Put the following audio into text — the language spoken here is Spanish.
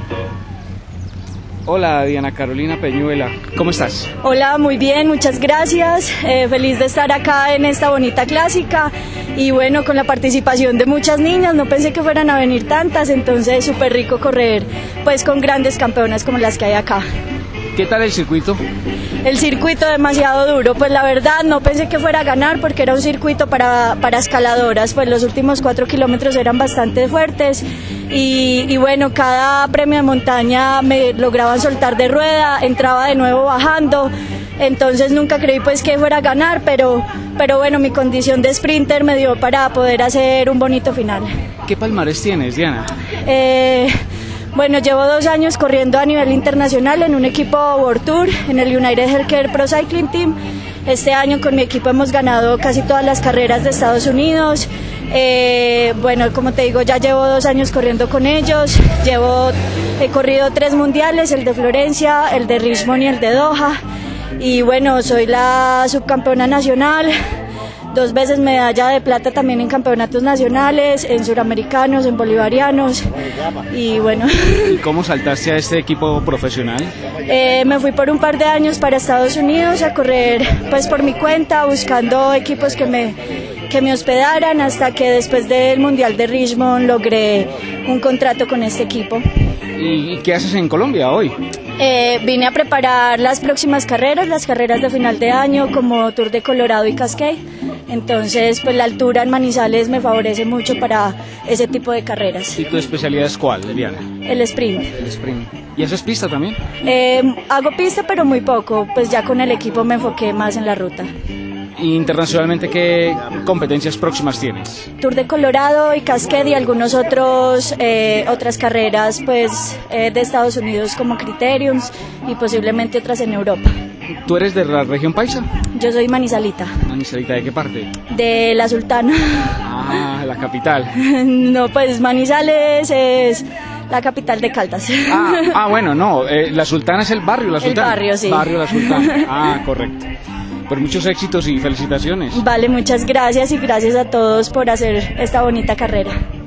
Hola Diana Carolina Peñuela, ¿cómo estás? Hola, muy bien, muchas gracias. Feliz de estar acá en esta bonita clásica y bueno, con la participación de muchas niñas, no pensé que fueran a venir tantas, entonces súper rico correr pues con grandes campeonas como las que hay acá. ¿Qué tal el circuito? El circuito demasiado duro, pues la verdad no pensé que fuera a ganar porque era un circuito para escaladoras, pues los últimos 4 kilómetros eran bastante fuertes y bueno, cada premio de montaña me lograban soltar de rueda, entraba de nuevo bajando, entonces nunca creí pues que fuera a ganar, pero bueno, mi condición de sprinter me dio para poder hacer un bonito final. ¿Qué palmarés tienes, Diana? Bueno, llevo 2 años corriendo a nivel internacional en un equipo World Tour, en el United Healthcare Pro Cycling Team. Este año con mi equipo hemos ganado casi todas las carreras de Estados Unidos. Bueno, como te digo, ya llevo 2 años corriendo con ellos. He corrido 3 mundiales, el de Florencia, el de Richmond y el de Doha. Y bueno, soy la subcampeona nacional. 2 veces medalla de plata también en campeonatos nacionales, en suramericanos, en bolivarianos y bueno. ¿Y cómo saltaste a este equipo profesional? Me fui por un par de años para Estados Unidos a correr pues por mi cuenta, buscando equipos que me hospedaran, hasta que después del Mundial de Richmond logré un contrato con este equipo. ¿Y qué haces en Colombia hoy? Vine a preparar las próximas carreras, las carreras de final de año como Tour de Colorado y Cascade. Entonces, pues la altura en Manizales me favorece mucho para ese tipo de carreras. ¿Y tu especialidad es cuál, Diana? El sprint. El sprint. ¿Y haces pista también? Hago pista, pero muy poco. Pues ya con el equipo me enfoqué más en la ruta. ¿Y internacionalmente qué competencias próximas tienes? Tour de Colorado y Cascade y algunos otras carreras pues de Estados Unidos como Criteriums y posiblemente otras en Europa. ¿Tú eres de la región paisa? Yo soy manizalita. ¿Manizalita de qué parte? De La Sultana. Ah, la capital. No, pues Manizales es la capital de Caldas. Bueno, no, La Sultana es el barrio La Sultana. El barrio, sí. Barrio La Sultana. Correcto. Pues muchos éxitos y felicitaciones. Vale, muchas gracias y gracias a todos por hacer esta bonita carrera.